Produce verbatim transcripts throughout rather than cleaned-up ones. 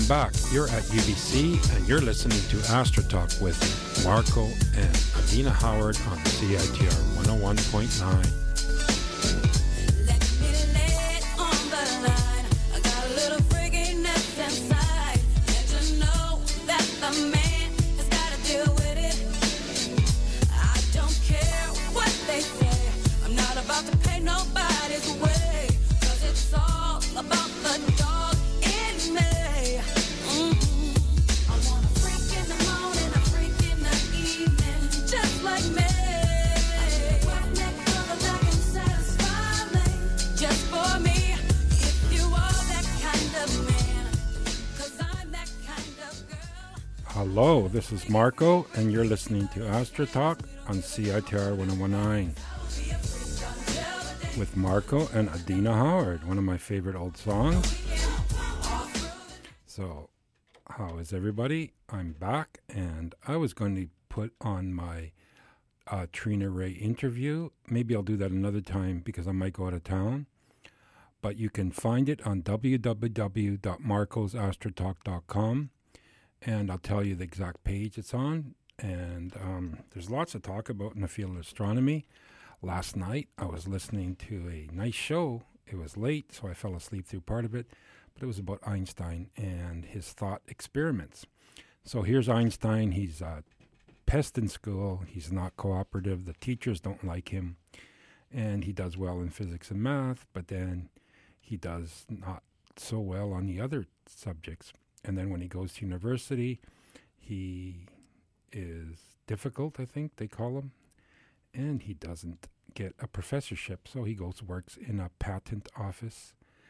welcome back. You're at U B C and you're listening to Astro Talk with Marco and Adina Howard on C I T R one oh one point nine. Hello, this is Marco, and you're listening to Astro Talk on C I T R one oh one nine with Marco and Adina Howard, one of my favorite old songs. So, how is everybody? I'm back, and I was going to put on my uh, Trina Ray interview. Maybe I'll do that another time because I might go out of town. But you can find it on w w w dot marcos astro talk dot com. And I'll tell you the exact page it's on. And um, there's lots to talk about in the field of astronomy. Last night, I was listening to a nice show. It was late, so I fell asleep through part of it. But it was about Einstein and his thought experiments. So here's Einstein. He's a pest in school. He's not cooperative. The teachers don't like him. And he does well in physics and math, but then he does not so well on the other subjects. And then when he goes to university, he is difficult, I think they call him, and he doesn't get a professorship. So he goes works in a patent office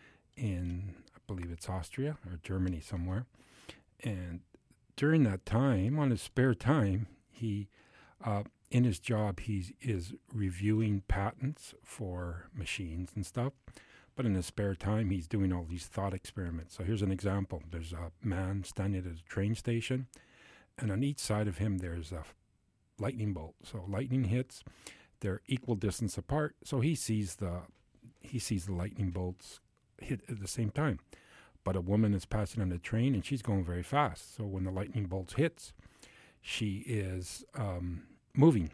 in, I believe it's Austria or Germany somewhere. And during that time, on his spare time, he, uh, in his job, he is reviewing patents for machines and stuff. But in his spare time, he's doing all these thought experiments. So here's an example. There's a man standing at a train station, and on each side of him, there's a lightning bolt. So lightning hits. They're equal distance apart. So he sees the he sees the lightning bolts hit at the same time. But a woman is passing on the train, and she's going very fast. So when the lightning bolts hits, she is um, moving.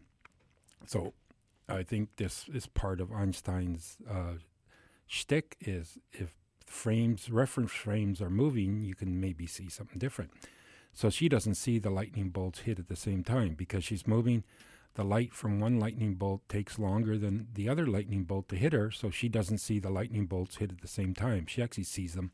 So I think this is part of Einstein's uh, shtick is if frames, reference frames are moving, you can maybe see something different. So she doesn't see the lightning bolts hit at the same time because she's moving. The light from one lightning bolt takes longer than the other lightning bolt to hit her, so she doesn't see the lightning bolts hit at the same time. She actually sees them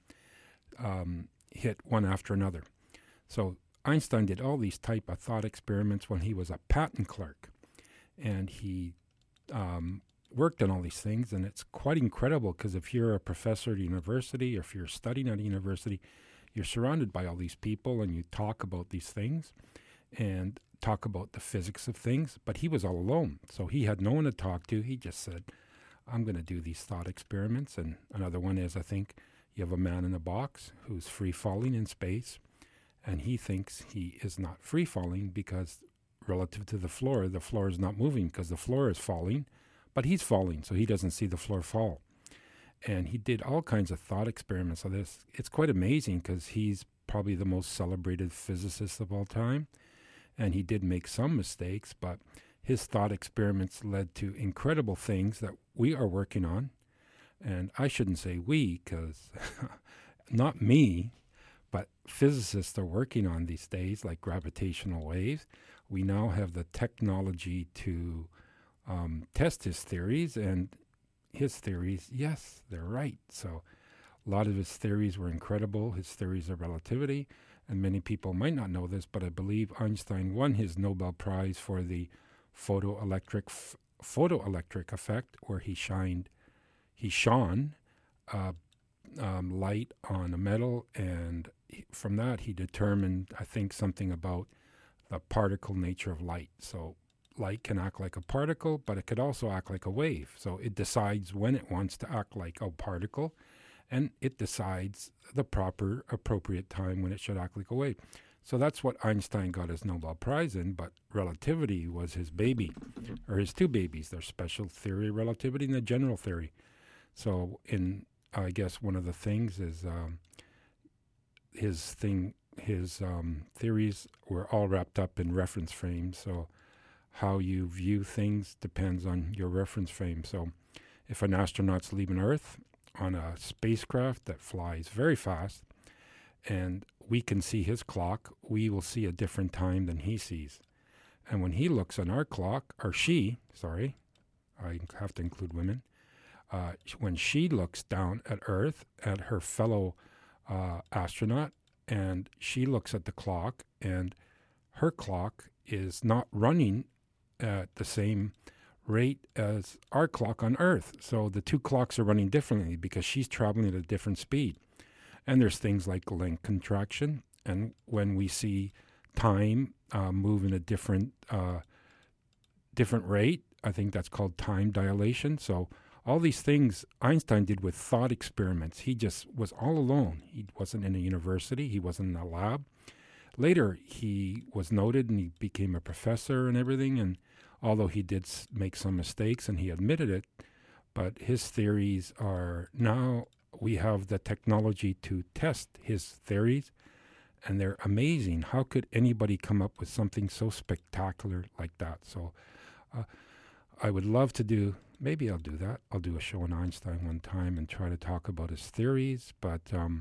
um, hit one after another. So Einstein did all these type of thought experiments when he was a patent clerk, and he um, worked on all these things, and it's quite incredible because if you're a professor at a university or if you're studying at a university, you're surrounded by all these people and you talk about these things and talk about the physics of things, but he was all alone, so he had no one to talk to. He just said, I'm going to do these thought experiments. And another one is, I think, you have a man in a box who's free-falling in space, and he thinks he is not free-falling because relative to the floor, the floor is not moving because the floor is falling. But he's falling, so he doesn't see the floor fall. And he did all kinds of thought experiments on this. It's quite amazing because he's probably the most celebrated physicist of all time. And he did make some mistakes, but his thought experiments led to incredible things that we are working on. And I shouldn't say we, because not me, but physicists are working on these days, like gravitational waves. We now have the technology to Um, test his theories, and his theories, yes, they're right. So a lot of his theories were incredible, his theories of relativity, and many people might not know this, but I believe Einstein won his Nobel Prize for the photoelectric f- photoelectric effect, where he shined, he shone uh, um, light on a metal, and he, from that he determined, I think, something about the particle nature of light. So light can act like a particle, but it could also act like a wave. So it decides when it wants to act like a particle, and it decides the proper, appropriate time when it should act like a wave. So that's what Einstein got his Nobel Prize in, but relativity was his baby, or his two babies. There's special theory of relativity and the general theory. So in, I guess one of the things is um, his thing, his um, theories were all wrapped up in reference frames. So how you view things depends on your reference frame. So if an astronaut's leaving Earth on a spacecraft that flies very fast, and we can see his clock, we will see a different time than he sees. And when he looks on our clock, or she, sorry, I have to include women, uh, when she looks down at Earth at her fellow uh, astronaut, and she looks at the clock, and her clock is not running at the same rate as our clock on Earth. So the two clocks are running differently because she's traveling at a different speed. And there's things like length contraction. And when we see time uh, move in a different uh, different rate, I think that's called time dilation. So all these things Einstein did with thought experiments. He just was all alone. He wasn't in a university. He wasn't in a lab. Later, he was noted and he became a professor and everything. And although he did make some mistakes and he admitted it, but his theories are now we have the technology to test his theories, and they're amazing. How could anybody come up with something so spectacular like that? So uh, I would love to do, maybe I'll do that. I'll do a show on Einstein one time and try to talk about his theories. But um,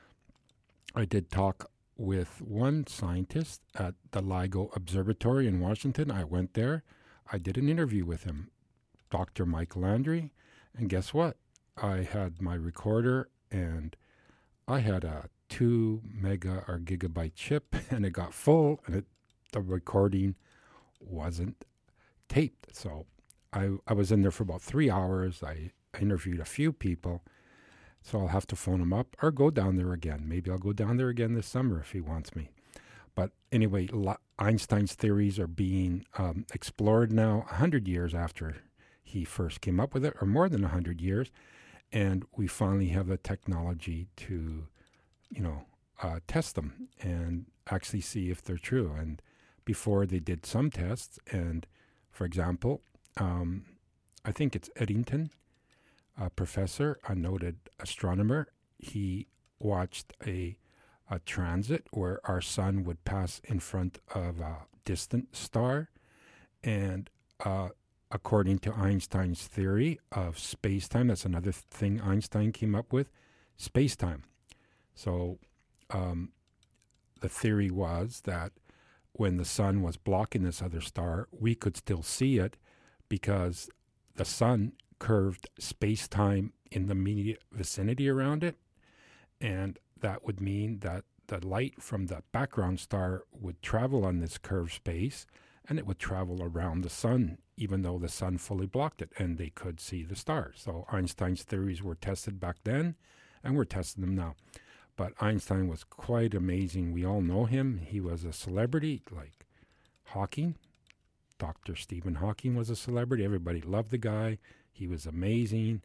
I did talk with one scientist at the LIGO Observatory in Washington. I went there. I did an interview with him, Doctor Mike Landry, and guess what? I had my recorder, and I had a two mega or gigabyte chip, and it got full, and it, the recording wasn't taped. So I, I was in there for about three hours. I interviewed a few people, so I'll have to phone him up or go down there again. Maybe I'll go down there again this summer if he wants me. But anyway, Einstein's theories are being um, explored now one hundred years after he first came up with it, or more than one hundred years. And we finally have the technology to, you know, uh, test them and actually see if they're true. And before they did some tests, and for example, um, I think it's Eddington, a professor, a noted astronomer. He watched a, a transit where our sun would pass in front of a distant star, and uh, according to Einstein's theory of space-time, that's another thing Einstein came up with, space-time. So um, the theory was that when the sun was blocking this other star, we could still see it because the sun curved space-time in the immediate vicinity around it, and that would mean that the light from the background star would travel on this curved space, and it would travel around the sun, even though the sun fully blocked it, and they could see the stars. So Einstein's theories were tested back then, and we're testing them now. But Einstein was quite amazing. We all know him. He was a celebrity, like Hawking. Doctor Stephen Hawking was a celebrity. Everybody loved the guy. He was amazing.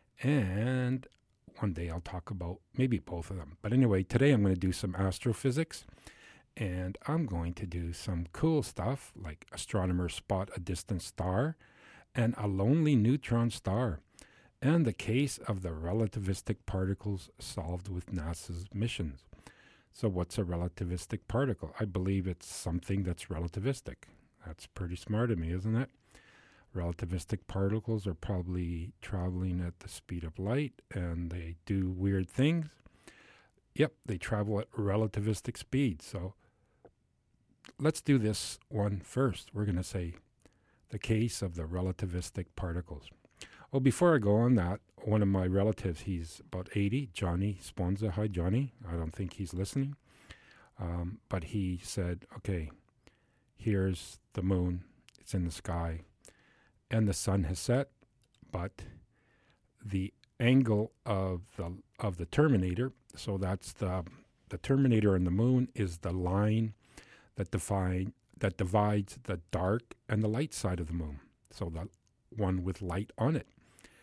And one day I'll talk about maybe both of them. But anyway, today I'm going to do some astrophysics. And I'm going to do some cool stuff like astronomers spot a distant star and a lonely neutron star, and the case of the relativistic particles solved with NASA's missions. So what's a relativistic particle? I believe it's something that's relativistic. That's pretty smart of me, isn't it? Relativistic particles are probably traveling at the speed of light, and they do weird things. Yep, they travel at relativistic speed. So let's do this one first. We're going to say the case of the relativistic particles. Oh, before I go on that, one of my relatives, he's about eighty, Johnny Sponza. Hi, Johnny. I don't think he's listening. Um, but he said, okay, here's the moon. It's in the sky. And the sun has set, but the angle of the of the terminator, so that's the the terminator and the moon is the line that define that divides the dark and the light side of the moon. So the one with light on it,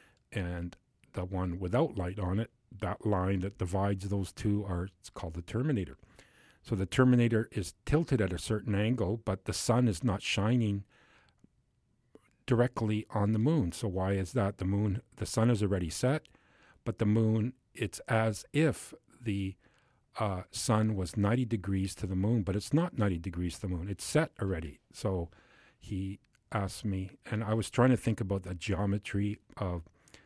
and the one without light on it, that line that divides those two are it's called the terminator. So the terminator is tilted at a certain angle, but the sun is not shining directly on the moon. So why is that? The moon, the sun is already set, but the moon, it's as if the uh, sun was ninety degrees to the moon, but it's not ninety degrees to the moon. It's set already. So he asked me, and I was trying to think about the geometry of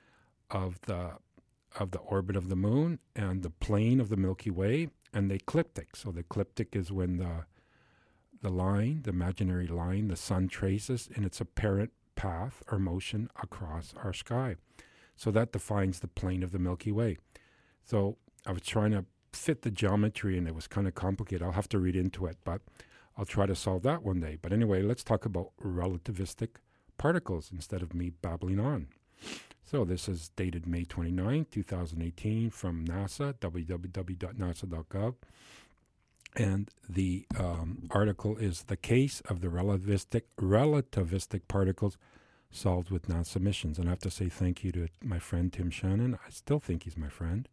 of the of the orbit of the moon and the plane of the Milky Way and the ecliptic. So the ecliptic is when the the line, the imaginary line, the sun traces in its apparent path or motion across our sky. So that defines the plane of the Milky Way. So I was trying to fit the geometry, and it was kind of complicated. I'll have to read into it, but I'll try to solve that one day. But anyway, let's talk about relativistic particles instead of me babbling on. So this is dated May twenty-ninth, twenty eighteen from NASA, w w w dot nasa dot gov. And the um, article is The Case of the Relativistic Relativistic Particles Solved with NASA Missions. And I have to say thank you to my friend Tim Shannon. I still think he's my friend.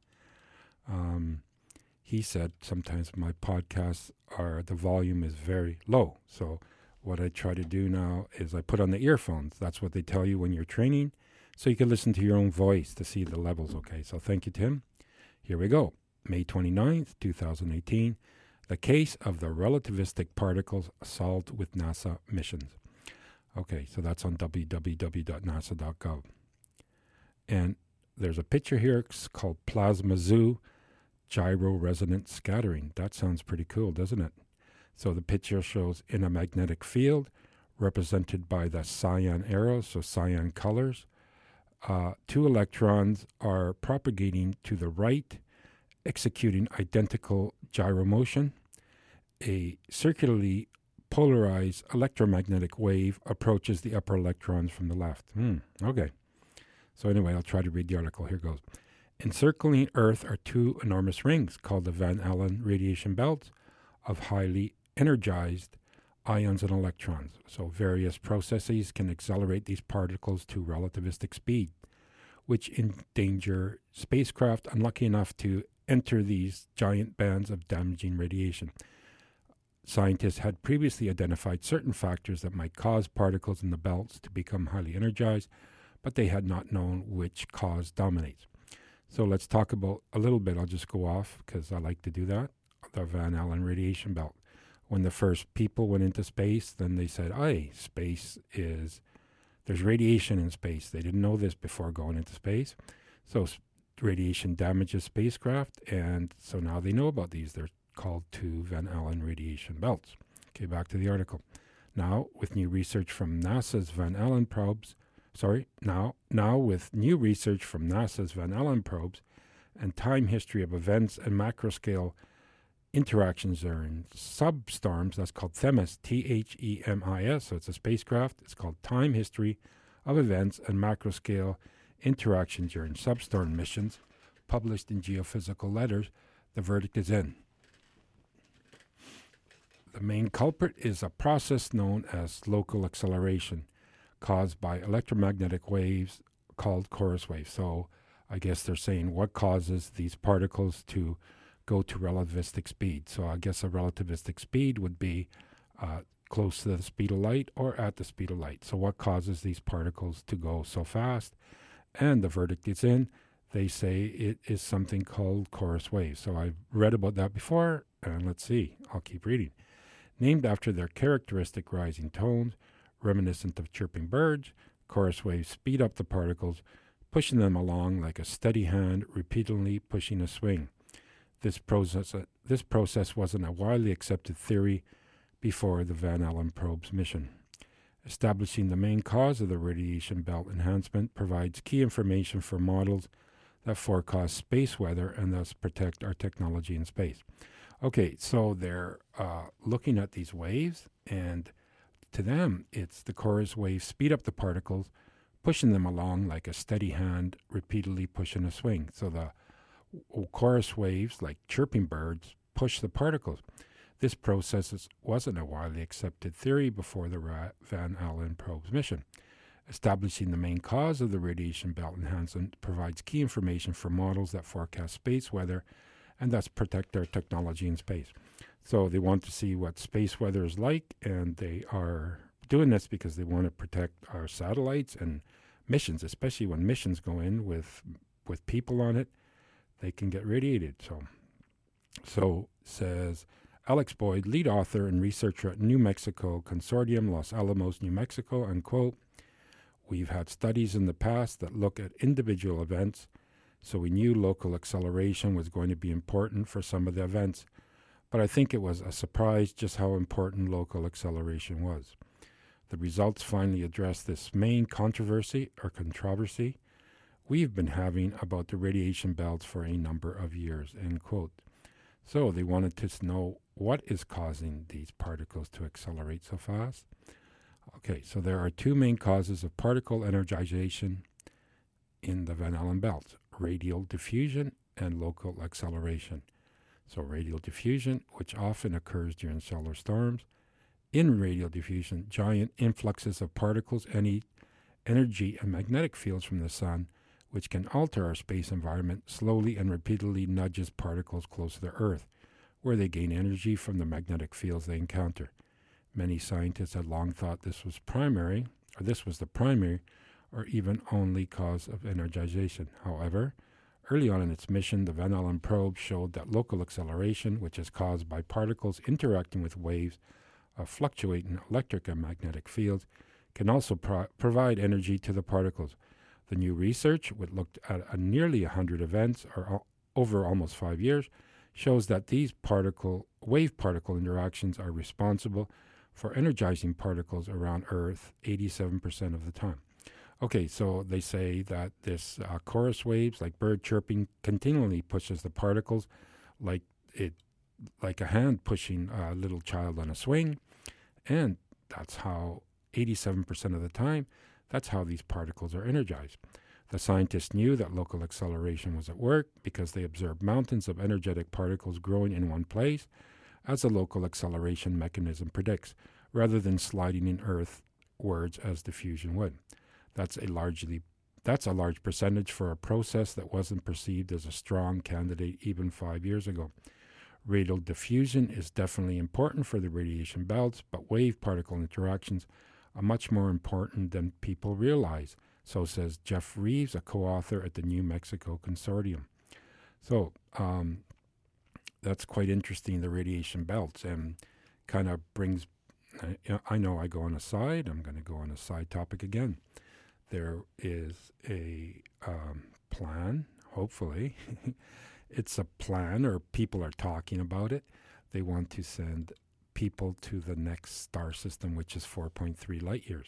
Um, he said sometimes my podcasts are, the volume is very low. So what I try to do now is I put on the earphones. That's what they tell you when you're training. So you can listen to your own voice to see the levels, okay? So thank you, Tim. Here we go. May twenty-ninth, twenty eighteen. The Case of the Relativistic Particles Solved with NASA Missions. Okay, so that's on w w w dot nasa dot gov. And there's a picture here. It's called Plasma Zoo Gyro-Resonant Scattering. That sounds pretty cool, doesn't it? So the picture shows in a magnetic field represented by the cyan arrows, so cyan colors. Uh, two electrons are propagating to the right, executing identical gyromotion. A circularly polarized electromagnetic wave approaches the upper electrons from the left. Hmm, okay. So anyway, I'll try to read the article. Here goes. Encircling Earth are two enormous rings called the Van Allen radiation belts of highly energized ions and electrons. So various processes can accelerate these particles to relativistic speed, which endanger spacecraft unlucky enough to enter these giant bands of damaging radiation. Scientists had previously identified certain factors that might cause particles in the belts to become highly energized, but they had not known which cause dominates. So let's talk about a little bit. I'll just go off because I like to do that. The Van Allen radiation belt. When the first people went into space, then they said, hey, space is, there's radiation in space. They didn't know this before going into space. So radiation damages spacecraft, and so now they know about these. They're called two Van Allen radiation belts. Okay, back to the article. Now, with new research from NASA's Van Allen probes, sorry, now, now with new research from NASA's Van Allen probes and time history of events and macroscale interactions during substorms, that's called THEMIS, T H E M I S, so it's a spacecraft. It's called Time History of Events and Macroscale Interactions During Substorm Missions, published in Geophysical Letters. The verdict is in. The main culprit is a process known as local acceleration, caused by electromagnetic waves called chorus waves. So I guess they're saying what causes these particles to go to relativistic speed. So I guess a relativistic speed would be uh, close to the speed of light or at the speed of light. So what causes these particles to go so fast? And the verdict is in. They say it is something called chorus waves. So I've read about that before, and let's see. I'll keep reading. Named after their characteristic rising tones, reminiscent of chirping birds, chorus waves speed up the particles, pushing them along like a steady hand repeatedly pushing a swing. This process, uh, this process wasn't a widely accepted theory before the Van Allen probe's mission. Establishing the main cause of the radiation belt enhancement provides key information for models that forecast space weather and thus protect our technology in space. Okay, so they're uh, looking at these waves, and to them, it's the chorus waves speed up the particles, pushing them along like a steady hand repeatedly pushing a swing. So the chorus waves, like chirping birds, push the particles. This process wasn't a widely accepted theory before the Ra- Van Allen probe's mission. Establishing the main cause of the radiation belt enhancement provides key information for models that forecast space weather and thus protect our technology in space. So they want to see what space weather is like, and they are doing this because they want to protect our satellites and missions, especially when missions go in with with people on it. They can get radiated. So So says Alex Boyd, lead author and researcher at New Mexico Consortium, Los Alamos, New Mexico, unquote. We've had studies in the past that look at individual events, so we knew local acceleration was going to be important for some of the events, but I think it was a surprise just how important local acceleration was. The results finally address this main controversy or controversy we've been having about the radiation belts for a number of years, end quote. So they wanted to know what is causing these particles to accelerate so fast. Okay, so there are two main causes of particle energization in the Van Allen belts: radial diffusion and local acceleration. So radial diffusion, which often occurs during solar storms. In radial diffusion, giant influxes of particles, any energy and magnetic fields from the sun, which can alter our space environment, slowly and repeatedly nudges particles close to the Earth, where they gain energy from the magnetic fields they encounter. Many scientists had long thought this was primary, or this was the primary, or even only cause of energization. However, early on in its mission, the Van Allen probe showed that local acceleration, which is caused by particles interacting with waves of fluctuating electric and magnetic fields, can also pro- provide energy to the particles. The new research, which looked at a nearly one hundred events or o- over almost five years, shows that these particle wave-particle interactions are responsible for energizing particles around Earth eighty-seven percent of the time. Okay, so they say that this uh, chorus waves, like bird chirping, continually pushes the particles like it, like a hand pushing a little child on a swing, and that's how eighty-seven percent of the time, that's how these particles are energized. The scientists knew that local acceleration was at work because they observed mountains of energetic particles growing in one place, as the local acceleration mechanism predicts, rather than sliding in earthwards as diffusion would. That's a largely that's a large percentage for a process that wasn't perceived as a strong candidate even five years ago. Radial diffusion is definitely important for the radiation belts, but wave-particle interactions are much more important than people realize, so says Jeff Reeves, a co-author at the New Mexico Consortium. So um, that's quite interesting, the radiation belts, and kind of brings, uh, I know I go on a side, I'm going to go on a side topic again. There is a um, plan, hopefully. It's a plan, or people are talking about it. They want to send people to the next star system, which is four point three light years.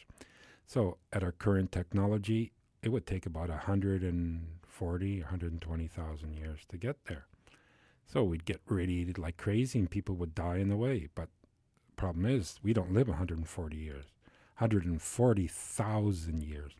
So at our current technology, it would take about one hundred forty, one hundred twenty thousand years to get there. So we'd get radiated like crazy and people would die in the way. But the problem is, we don't live one hundred forty years, one hundred forty thousand years.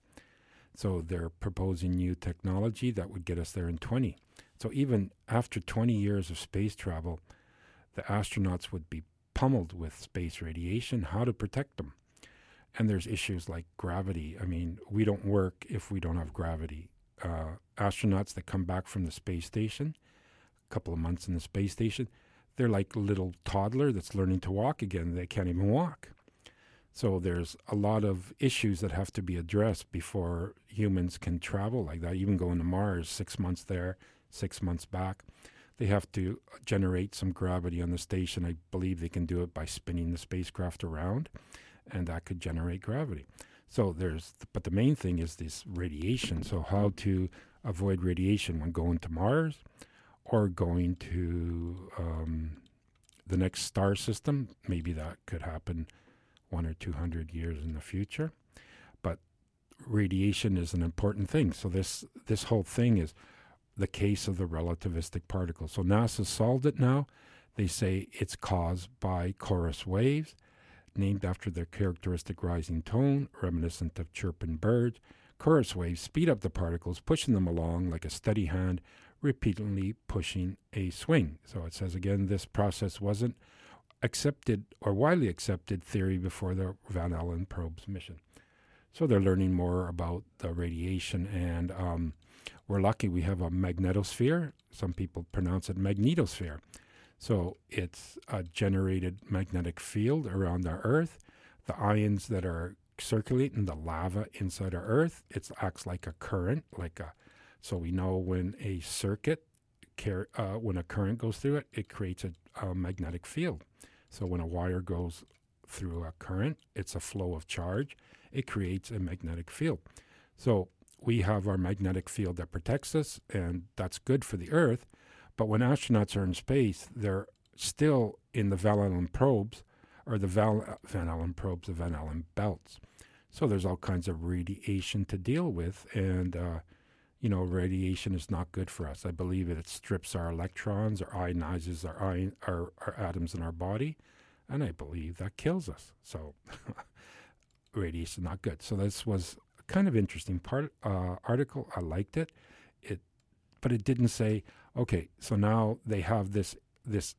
So they're proposing new technology that would get us there in twenty. So even after twenty years of space travel, the astronauts would be pummeled with space radiation. How to protect them? And there's issues like gravity. I mean, we don't work if we don't have gravity. Uh, astronauts that come back from the space station, a couple of months in the space station, they're like a little toddler that's learning to walk again. They can't even walk. So there's a lot of issues that have to be addressed before humans can travel like that, even going to Mars, six months there, six months back. They have to generate some gravity on the station. I believe they can do it by spinning the spacecraft around, and that could generate gravity. So there's, but the main thing is this radiation. So how to avoid radiation when going to Mars or going to um, the next star system. Maybe that could happen one or two hundred years in the future. But radiation is an important thing. So this this whole thing is the case of the relativistic particle. So NASA solved it now. They say it's caused by chorus waves, named after their characteristic rising tone, reminiscent of chirping birds. Chorus waves speed up the particles, pushing them along like a steady hand, repeatedly pushing a swing. So it says again, this process wasn't accepted or widely accepted theory before the Van Allen probe's mission. So they're learning more about the radiation, and um, we're lucky we have a magnetosphere. Some people pronounce it magnetosphere. So it's a generated magnetic field around our Earth. The ions that are circulating, the lava inside our Earth, it acts like a current, like a. So we know when a circuit car- uh, when a current goes through it, it creates a, a magnetic field. So when a wire goes through a current, it's a flow of charge. It creates a magnetic field. So we have our magnetic field that protects us, and that's good for the Earth. But when astronauts are in space, they're still in the Van Allen probes, or the Val- Van Allen probes, the Van Allen belts. So there's all kinds of radiation to deal with, and uh, you know, radiation is not good for us. I believe it, it strips our electrons or ionizes our, ion, our our atoms in our body, and I believe that kills us. So radiation is not good. So this was a kind of interesting part uh, article. I liked it. It, but it didn't say, okay, so now they have this this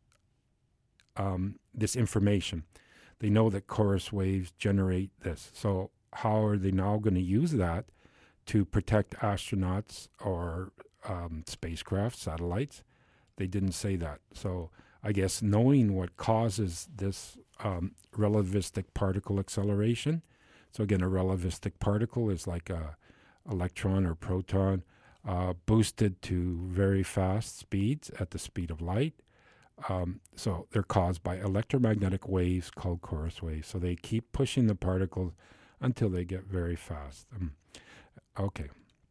um, this information. They know that chorus waves generate this. So how are they now going to use that to protect astronauts or um, spacecraft, satellites? They didn't say that. So I guess knowing what causes this um, relativistic particle acceleration. So again, a relativistic particle is like a electron or proton uh, boosted to very fast speeds at the speed of light. Um, so they're caused by electromagnetic waves called chorus waves. So they keep pushing the particles until they get very fast. Um, okay.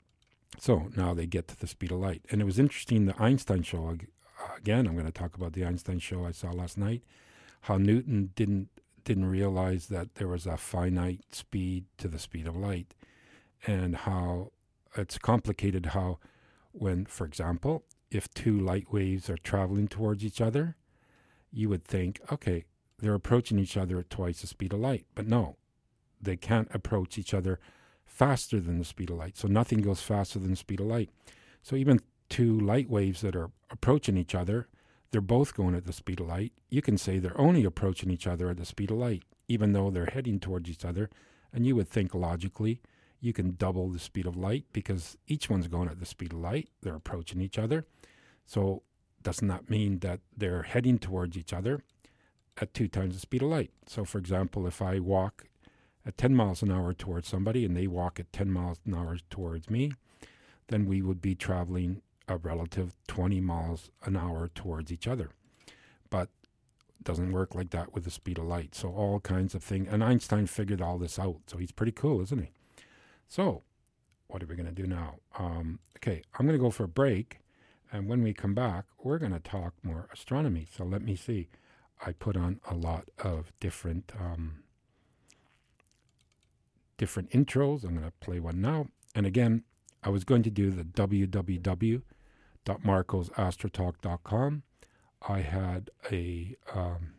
So now they get to the speed of light. And it was interesting, the Einstein show, again, I'm going to talk about the Einstein show I saw last night, how Newton didn't didn't realize that there was a finite speed to the speed of light, and how it's complicated how when, for example, if two light waves are traveling towards each other, you would think, okay, they're approaching each other at twice the speed of light. But no, they can't approach each other faster than the speed of light. So nothing goes faster than the speed of light. So even two light waves that are approaching each other, they're both going at the speed of light. You can say they're only approaching each other at the speed of light, even though they're heading towards each other. And you would think logically, you can double the speed of light because each one's going at the speed of light. They're approaching each other. So does not mean that they're heading towards each other at two times the speed of light. So for example, if I walk at ten miles an hour towards somebody and they walk at ten miles an hour towards me, then we would be traveling a relative twenty miles an hour towards each other. But it doesn't work like that with the speed of light. So all kinds of things. And Einstein figured all this out. So he's pretty cool, isn't he? So what are we going to do now? Um, okay, I'm going to go for a break. And when we come back, we're going to talk more astronomy. So let me see. I put on a lot of different um, different intros. I'm going to play one now. And again, I was going to do the w w w dot marcos astrotalk dot com. I had a um,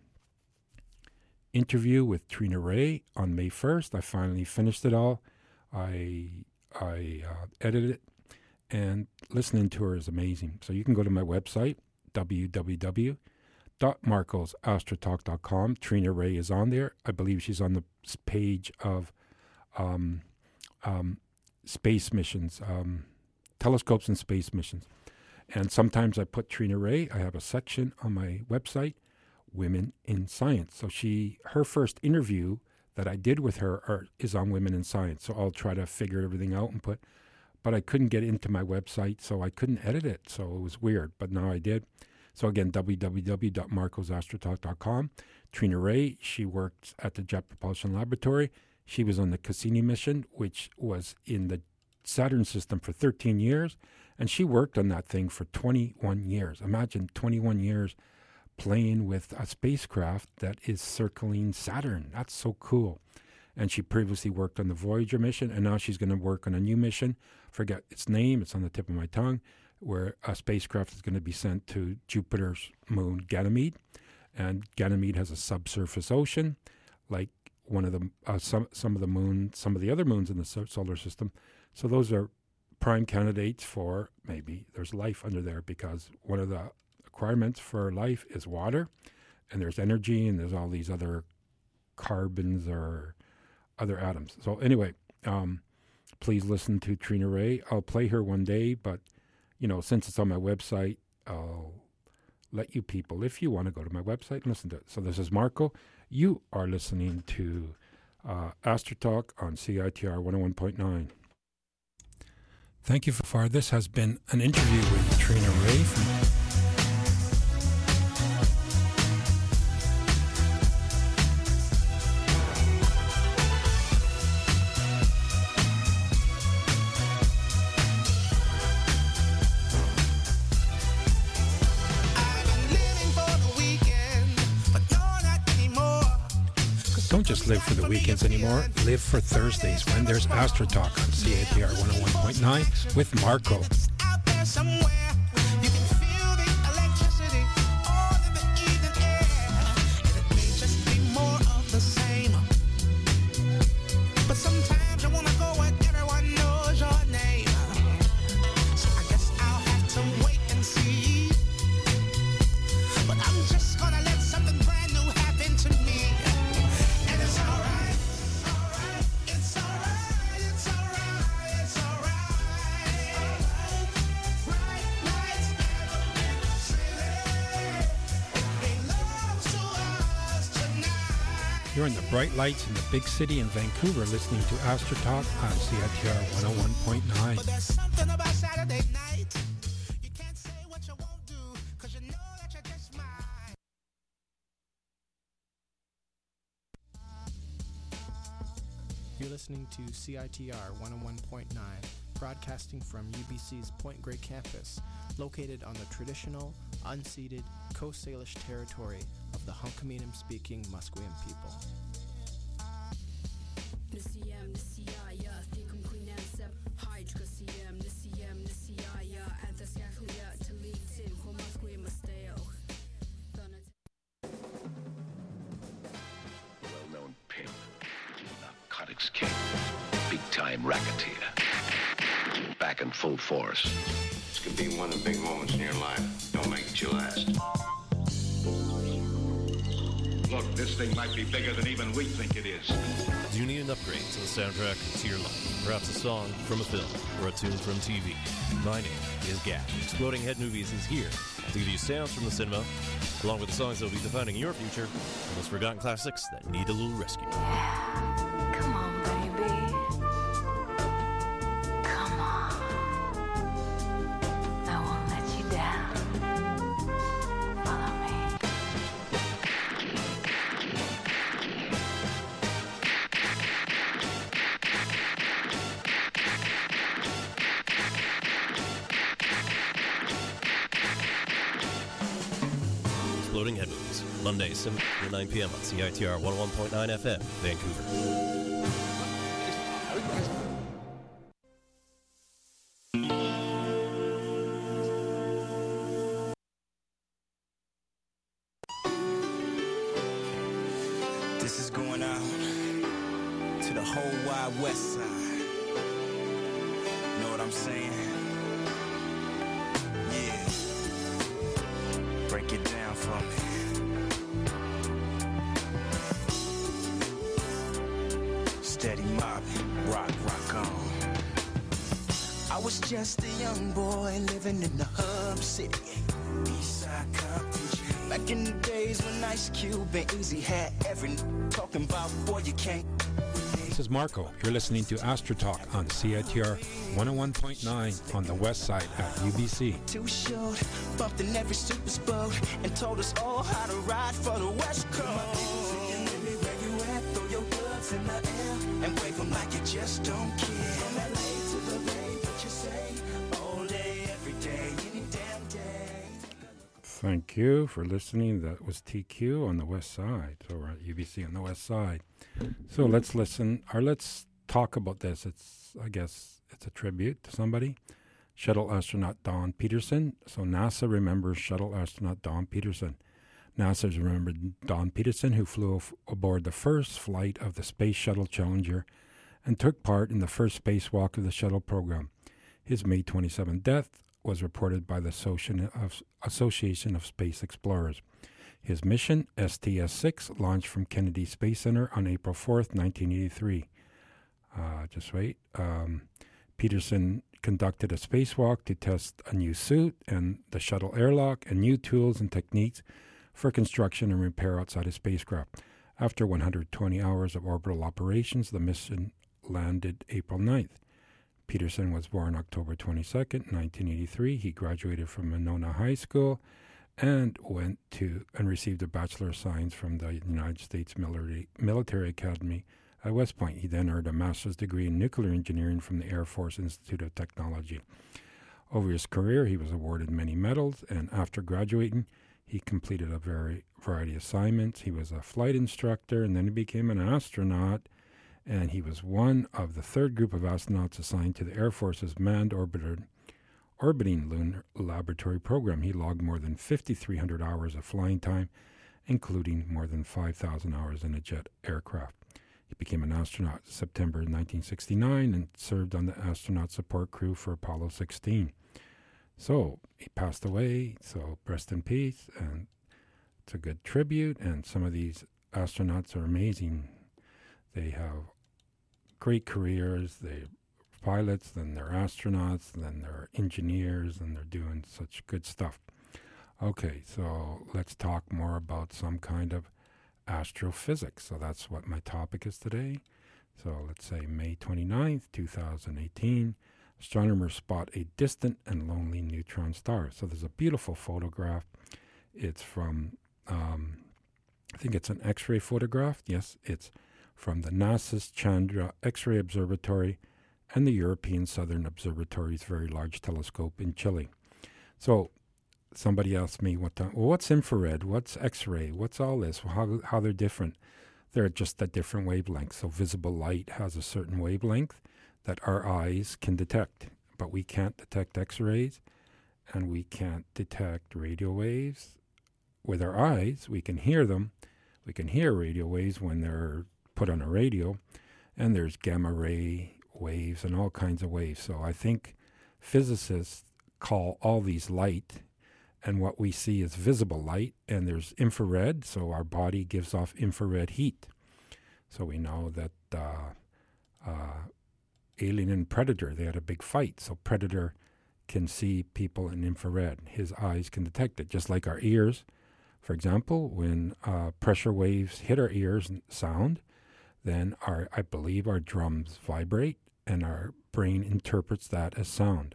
interview with Trina Ray on May first. I finally finished it all. I I uh, edited it. And listening to her is amazing. So you can go to my website, w w w dot marcos astrotalk dot com. Trina Ray is on there. I believe she's on the page of um, um, space missions, um, telescopes and space missions. And sometimes I put Trina Ray. I have a section on my website, Women in Science. So she, her first interview that I did with her are, is on Women in Science. So I'll try to figure everything out and put... But I couldn't get into my website, so I couldn't edit it. So it was weird, but now I did. So again, w w w dot marcos astrotalk dot com. Trina Ray, she worked at the Jet Propulsion Laboratory. She was on the Cassini mission, which was in the Saturn system for thirteen years. And she worked on that thing for twenty-one years. Imagine twenty-one years playing with a spacecraft that is circling Saturn. That's so cool. And she previously worked on the Voyager mission, and now she's going to work on a new mission. Forget its name, it's on the tip of my tongue, where a spacecraft is going to be sent to Jupiter's moon, Ganymede. And Ganymede has a subsurface ocean, like one of the uh, some some of the moon, some of the other moons in the solar system. So those are prime candidates for maybe there's life under there, because one of the requirements for life is water, and there's energy, and there's all these other carbons or other atoms. So anyway, um, please listen to Trina Ray. I'll play her one day, but, you know, since it's on my website, I'll let you people, if you want to go to my website and listen to it. So this is Marco. You are listening to uh, Astrotalk on C I T R one oh one point nine. Thank you so far. This has been an interview with Trina Ray from Don't just live for the weekends anymore. Live for Thursdays when there's Astro Talk on C A T R one oh one point nine with Marco. You're in the bright lights in the big city in Vancouver listening to Astro Talk on C I T R one oh one point nine. But there's something about Saturday night. You can't say what you won't do because you know that you're just mine. You're listening to C I T R one oh one point nine, broadcasting from U B C's Point Grey campus, located on the traditional, unceded Coast Salish territory of the Hunkaminam-speaking Musqueam people. Well-known pimp, narcotics king, big-time racketeer, back in full force. This could be one of the big moments in your life. Don't make it your last. Look, this thing might be bigger than even we think it is. Do you need an upgrade to the soundtrack to your life? Perhaps a song from a film or a tune from T V? My name is Gap. Exploding Head Movies is here to give you sounds from the cinema, along with the songs that will be defining your future, and those forgotten classics that need a little rescue. Come on, baby. Come on. I won't let you down. Follow me. Exploding Head Movies, Monday, seven to nine p.m. on C I T R one oh one point nine F M, Vancouver. This is going out to the whole wide west side. Know what I'm saying? Yeah. Break it down for me. Steady mobbing, rock, rock on. I was just a young boy living in the hub city. Eastside Compton. Back in the days when Ice Cube and Easy had every talking about, boy, you can't. This is Marco. You're listening to Astro Talk on C I T R one oh one point nine on the west side at U B C. Too short, bumped in every super boat and told us all how to ride for the West Coast. Where you at, throw your gloves in the air and wave them like you just don't care. From L A to the Bay, what you say, all day, every day, any damn day. Thank you for listening. That was T Q on the west side. So we're at U B C on the west side. So let's listen, or let's talk about this. It's, I guess, it's a tribute to somebody. Shuttle astronaut Don Peterson. So NASA remembers shuttle astronaut Don Peterson. NASA's remembered Don Peterson, who flew f- aboard the first flight of the Space Shuttle Challenger and took part in the first spacewalk of the shuttle program. His May twenty-seventh death was reported by the Association of, Association of Space Explorers. His mission, S T S six, launched from Kennedy Space Center on April fourth, nineteen eighty-three. Uh, just wait. Um, Peterson conducted a spacewalk to test a new suit and the shuttle airlock and new tools and techniques for construction and repair outside his spacecraft. After one hundred twenty hours of orbital operations, the mission landed April ninth. Peterson was born October twenty-second, nineteen eighty-three. He graduated from Monona High School and went to and received a Bachelor of Science from the United States Military, Military Academy at West Point. He then earned a master's degree in nuclear engineering from the Air Force Institute of Technology. Over his career, he was awarded many medals, and after graduating, he completed a very variety of assignments. He was a flight instructor, and then he became an astronaut, and he was one of the third group of astronauts assigned to the Air Force's manned orbiter, orbiting lunar laboratory program. He logged more than fifty-three hundred hours of flying time, including more than five thousand hours in a jet aircraft. He became an astronaut in September nineteen sixty-nine and served on the astronaut support crew for Apollo sixteen. So he passed away, so rest in peace, and it's a good tribute, and some of these astronauts are amazing. They have great careers. They're pilots, then they're astronauts, then they're engineers, and they're doing such good stuff. Okay, so let's talk more about some kind of astrophysics. So that's what my topic is today. So let's say May twenty-ninth, two thousand eighteen, astronomers spot a distant and lonely neutron star. So there's a beautiful photograph. It's from, um, I think it's an X-ray photograph. Yes, it's from the NASA's Chandra X-ray Observatory and the European Southern Observatory's Very Large Telescope in Chile. So somebody asked me, what time, well, what's infrared? What's X-ray? What's all this? Well, how, how they're different? They're just at different wavelengths. So visible light has a certain wavelength that our eyes can detect, but we can't detect X-rays, and we can't detect radio waves with our eyes. We can hear them. We can hear radio waves when they're put on a radio, and there's gamma ray waves and all kinds of waves. So I think physicists call all these light, and what we see is visible light, and there's infrared, so our body gives off infrared heat. So we know that uh, uh, Alien and Predator, they had a big fight. So Predator can see people in infrared. His eyes can detect it, just like our ears. For example, when uh, pressure waves hit our ears and sound, then our, I believe our drums vibrate, and our brain interprets that as sound.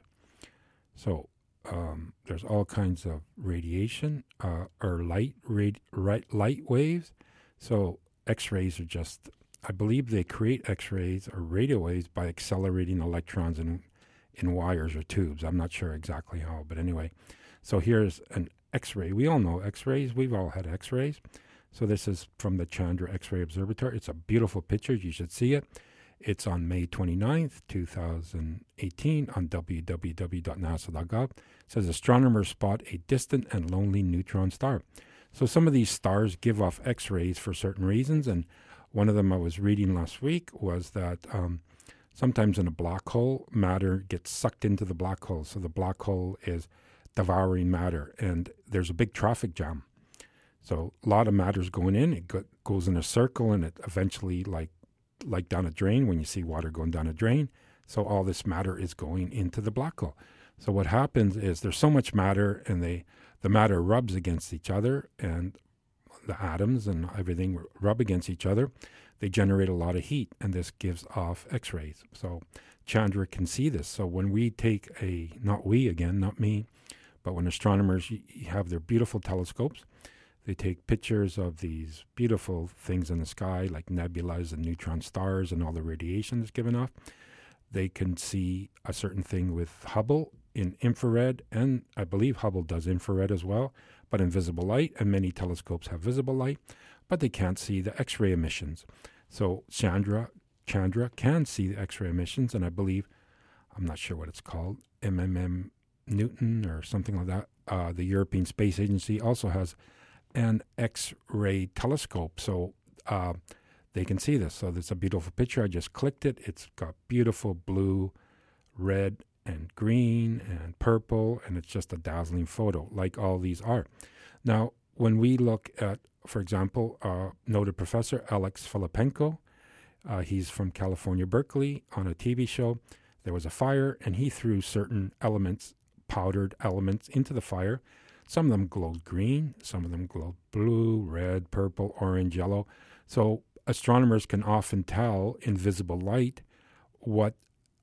So um, there's all kinds of radiation uh, or light, rad, right, light waves. So X-rays are just, I believe they create X-rays or radio waves by accelerating electrons in, in wires or tubes. I'm not sure exactly how, but anyway. So here's an X-ray. We all know X-rays. We've all had X-rays. So this is from the Chandra X-ray Observatory. It's a beautiful picture. You should see it. It's on May twenty-ninth, two thousand eighteen on w w w dot nasa dot gov. It says astronomers spot a distant and lonely neutron star. So some of these stars give off X-rays for certain reasons, and one of them I was reading last week was that um, sometimes in a black hole, matter gets sucked into the black hole. So the black hole is devouring matter, and there's a big traffic jam. So a lot of matter's going in. It go, goes in a circle, and it eventually, like like down a drain, when you see water going down a drain. So all this matter is going into the black hole. So what happens is there's so much matter, and they the matter rubs against each other, and the atoms and everything rub against each other. They generate a lot of heat, and this gives off X-rays. So Chandra can see this. So when we take a, not we again, not me, but when astronomers have their beautiful telescopes, they take pictures of these beautiful things in the sky, like nebulas and neutron stars and all the radiation that's given off. They can see a certain thing with Hubble in infrared, and I believe Hubble does infrared as well, but in visible light, and many telescopes have visible light, but they can't see the X-ray emissions. So Chandra, Chandra can see the X-ray emissions, and I believe, I'm not sure what it's called, M M M Newton or something like that. Uh, the European Space Agency also has an X-ray telescope, so uh, they can see this. So it's a beautiful picture. I just clicked it. It's got beautiful blue, red, and green, and purple, and it's just a dazzling photo, like all these are. Now, when we look at, for example, uh, noted professor Alex Filipenko, uh, he's from California, Berkeley, on a T V show. There was a fire, and he threw certain elements, powdered elements, into the fire. Some of them glowed green, some of them glowed blue, red, purple, orange, yellow. So astronomers can often tell in visible light what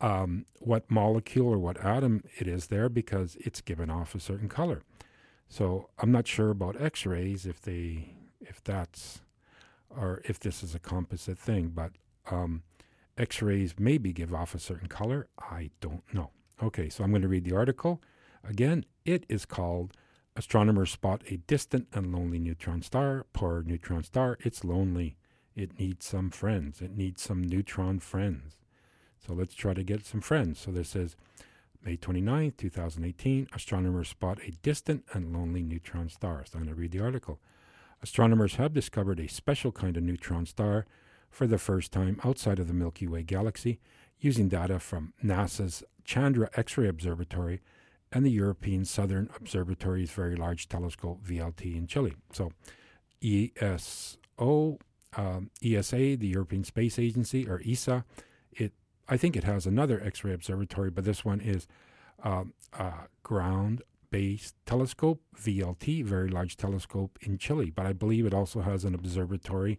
um, what molecule or what atom it is there because it's given off a certain color. So I'm not sure about X-rays if they, if that's, or if this is a composite thing, but um, X-rays maybe give off a certain color. I don't know. Okay, so I'm going to read the article. Again, it is called Astronomers Spot a Distant and Lonely Neutron Star. Poor neutron star, it's lonely. It needs some friends. It needs some neutron friends. So let's try to get some friends. So this is May twenty-ninth, twenty eighteen. Astronomers spot a distant and lonely neutron star. So I'm going to read the article. Astronomers have discovered a special kind of neutron star for the first time outside of the Milky Way galaxy using data from NASA's Chandra X-ray Observatory and the European Southern Observatory's Very Large Telescope, V L T, in Chile. So E S O, um, E S A, the European Space Agency, or E S A, it I think it has another X-ray observatory, but this one is um, a ground-based telescope, V L T, Very Large Telescope in Chile. But I believe it also has an observatory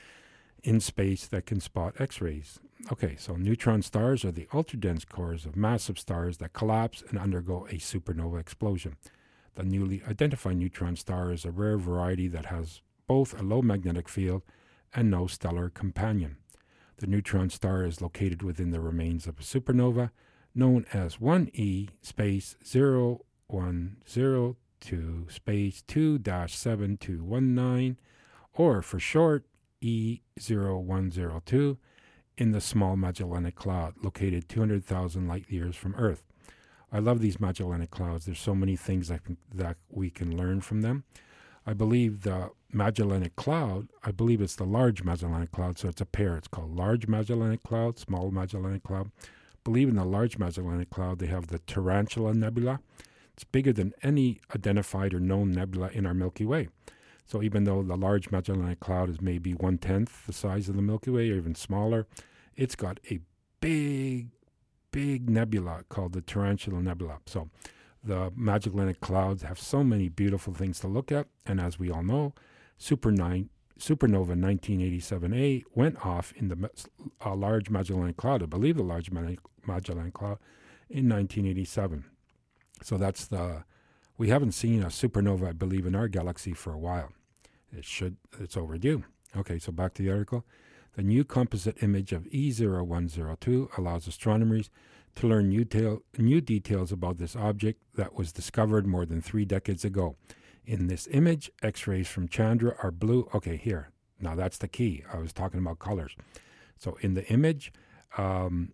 in space that can spot X-rays. Okay, so neutron stars are the ultra-dense cores of massive stars that collapse and undergo a supernova explosion. The newly identified neutron star is a rare variety that has both a low magnetic field and no stellar companion. The neutron star is located within the remains of a supernova known as one E space zero one zero two space two dash seven two one nine, or for short E zero one zero two, in the Small Magellanic Cloud, located two hundred thousand light years from Earth. I love these Magellanic Clouds. There's so many things that, can, that we can learn from them. I believe the Magellanic Cloud, I believe it's the Large Magellanic Cloud, so it's a pair. It's called Large Magellanic Cloud, Small Magellanic Cloud. I believe in the Large Magellanic Cloud, they have the Tarantula Nebula. It's bigger than any identified or known nebula in our Milky Way. So even though the Large Magellanic Cloud is maybe one-tenth the size of the Milky Way, or even smaller, it's got a big, big nebula called the Tarantula Nebula. So the Magellanic Clouds have so many beautiful things to look at, and as we all know, Super nine, Supernova nineteen eighty-seven A went off in the uh, Large Magellanic Cloud, I believe the Large Magellanic Cloud, in nineteen eighty-seven. So that's the, we haven't seen a supernova, I believe, in our galaxy for a while. It should, it's overdue. Okay, so back to the article. The new composite image of E zero one zero two allows astronomers to learn new, tail, new details about this object that was discovered more than three decades ago. In this image, X-rays from Chandra are blue. Okay, here. Now that's the key. I was talking about colors. So in the image, um,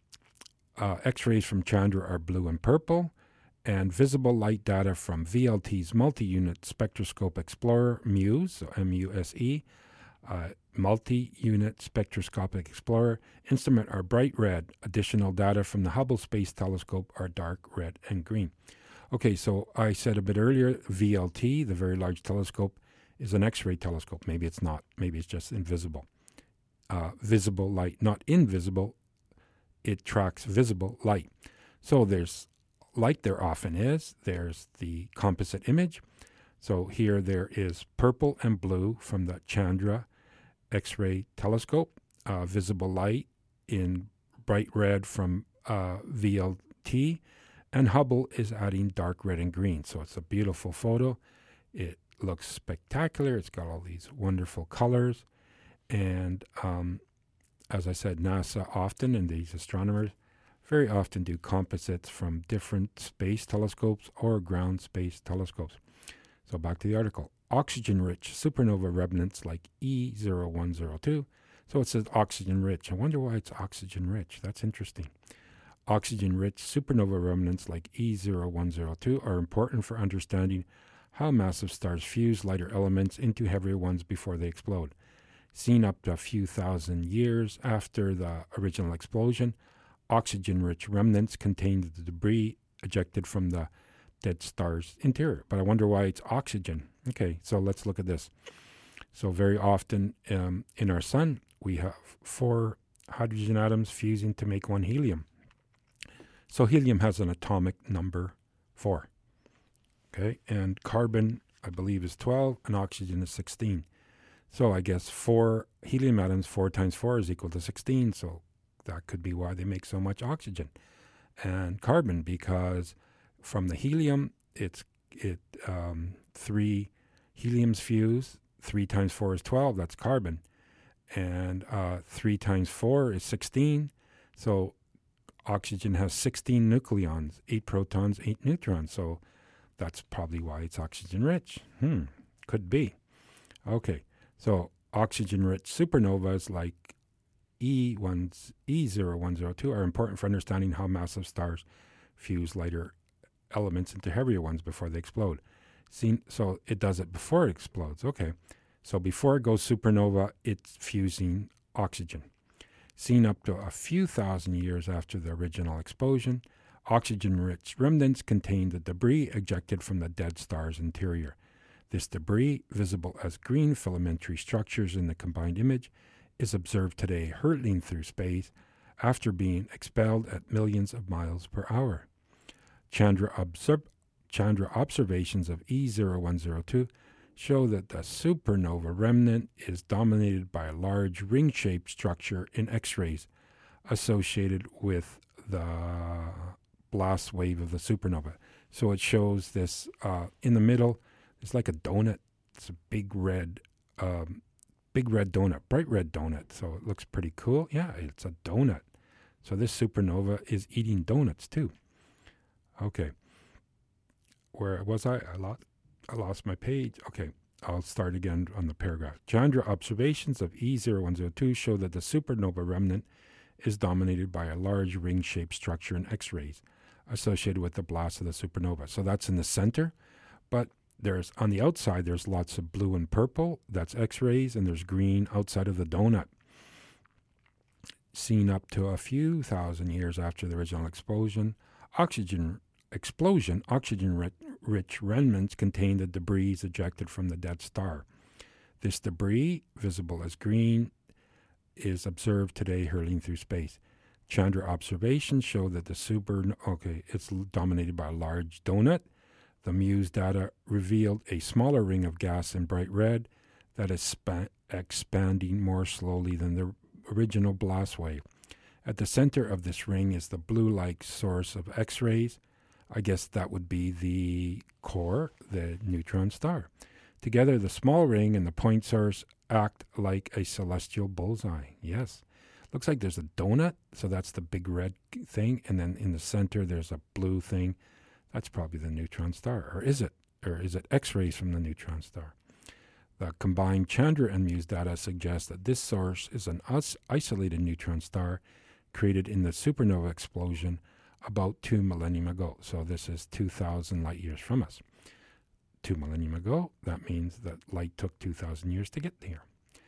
uh, X-rays from Chandra are blue and purple, and visible light data from V L T's Multi-Unit Spectroscope Explorer, MUSE, so M U S E, uh, Multi-Unit Spectroscopic Explorer instrument are bright red. Additional data from the Hubble Space Telescope are dark red and green. Okay, so I said a bit earlier, V L T, the Very Large Telescope, is an X-ray telescope. Maybe it's not. Maybe it's just invisible. Uh, visible light, not invisible. It tracks visible light. So there's light, there often is. There's the composite image. So here there is purple and blue from the Chandra X-ray telescope, uh, visible light in bright red from uh, V L T, and Hubble is adding dark red and green. So it's a beautiful photo. It looks spectacular. It's got all these wonderful colors. And um, as I said, NASA often, and these astronomers very often do composites from different space telescopes or ground space telescopes. So back to the article. Oxygen-rich supernova remnants like E zero one zero two. So it says oxygen-rich. I wonder why it's oxygen-rich. That's interesting. Oxygen-rich supernova remnants like E zero one zero two are important for understanding how massive stars fuse lighter elements into heavier ones before they explode. Seen up to a few thousand years after the original explosion, oxygen-rich remnants contain the debris ejected from the dead star's interior. But I wonder why it's oxygen. Okay, so let's look at this. So very often um, in our sun, we have four hydrogen atoms fusing to make one helium. So helium has an atomic number four. Okay, and carbon, I believe, is twelve, and oxygen is sixteen. So I guess four helium atoms, four times four is equal to sixteen. So that could be why they make so much oxygen and carbon, because from the helium, it's it um, three heliums fuse. Three times four is twelve. That's carbon, and uh, three times four is sixteen. So oxygen has sixteen nucleons, eight protons, eight neutrons. So that's probably why it's oxygen rich. Hmm, could be. Okay, so oxygen-rich supernovas like E one, E zero one zero two are important for understanding how massive stars fuse lighter elements into heavier ones before they explode. Seen, so it does it before it explodes. Okay, so before it goes supernova, it's fusing oxygen. Seen up to a few thousand years after the original explosion, oxygen-rich remnants contain the debris ejected from the dead star's interior. This debris, visible as green filamentary structures in the combined image, is observed today hurtling through space after being expelled at millions of miles per hour. Chandra, observ- Chandra observations of E zero one zero two show that the supernova remnant is dominated by a large ring-shaped structure in X-rays associated with the blast wave of the supernova. So it shows this uh, in the middle. It's like a donut. It's a big red, um, big red donut, bright red donut. So it looks pretty cool. Yeah, it's a donut. So this supernova is eating donuts too. Okay. Where was I? I lost, I lost my page. Okay, I'll start again on the paragraph. Chandra observations of E zero one zero two show that the supernova remnant is dominated by a large ring-shaped structure in X-rays associated with the blast of the supernova. So that's in the center, but there's on the outside, there's lots of blue and purple. That's X-rays, and there's green outside of the donut. Seen up to a few thousand years after the original explosion, oxygen explosion, oxygen-rich remnants contain the debris ejected from the dead star. This debris, visible as green, is observed today hurtling through space. Chandra observations show that the super, okay, it's dominated by a large donut. The MUSE data revealed a smaller ring of gas in bright red that is spa- expanding more slowly than the original blast wave. At the center of this ring is the blue-like source of X-rays. I guess that would be the core, the neutron star. Together, the small ring and the point source act like a celestial bullseye. Yes. Looks like there's a donut, so that's the big red thing, and then in the center there's a blue thing. That's probably the neutron star. Or is it? Or is it X-rays from the neutron star? The combined Chandra and MUSE data suggest that this source is an us- isolated neutron star created in the supernova explosion about two millennium ago. So this is two thousand light years from us. Two millennium ago, that means that light took two thousand years to get here.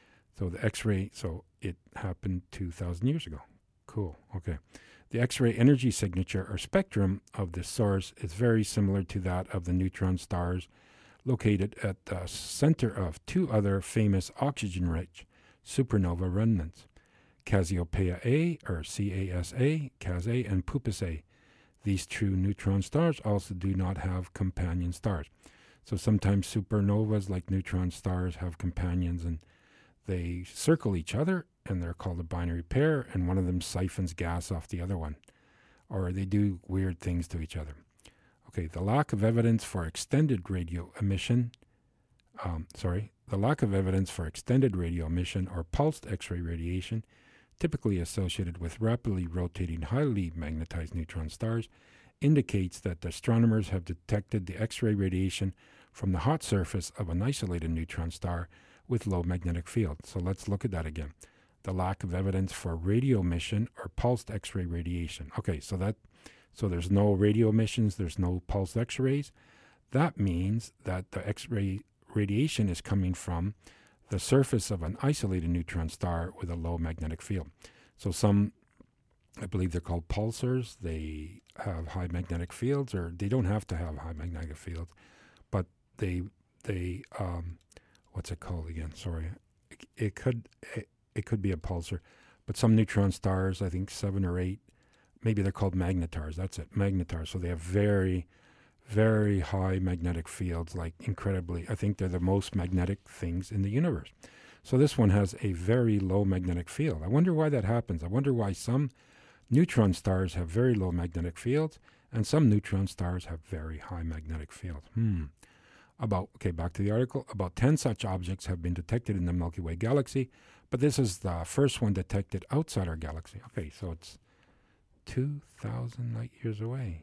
So the X-ray, so it happened two thousand years ago. Cool, okay. The X-ray energy signature or spectrum of this source is very similar to that of the neutron stars located at the center of two other famous oxygen-rich supernova remnants, Cassiopeia A, or C A S A, Cas A, and Puppis A. These true neutron stars also do not have companion stars. So sometimes supernovas, like neutron stars, have companions, and they circle each other, and they're called a binary pair, and one of them siphons gas off the other one. Or they do weird things to each other. Okay, the lack of evidence for extended radio emission, um, sorry, the lack of evidence for extended radio emission or pulsed X-ray radiation, typically associated with rapidly rotating, highly magnetized neutron stars, indicates that astronomers have detected the X-ray radiation from the hot surface of an isolated neutron star with low magnetic field. So let's look at that again. The lack of evidence for radio emission or pulsed X-ray radiation. Okay, so that so there's no radio emissions, there's no pulsed X-rays. That means that the X-ray radiation is coming from the surface of an isolated neutron star with a low magnetic field. So some, I believe they're called pulsars, they have high magnetic fields, or they don't have to have high magnetic fields, but they, they um, what's it called again? Sorry. It, it could it, it could be a pulsar, but some neutron stars, I think seven or eight, maybe they're called magnetars. That's it, magnetars. So they have very, very high magnetic fields, like incredibly. I think they're the most magnetic things in the universe. So this one has a very low magnetic field. I wonder why that happens. I wonder why some neutron stars have very low magnetic fields and some neutron stars have very high magnetic fields. Hmm. About, okay, back to the article. About ten such objects have been detected in the Milky Way galaxy, but this is the first one detected outside our galaxy. Okay, so it's two thousand light years away.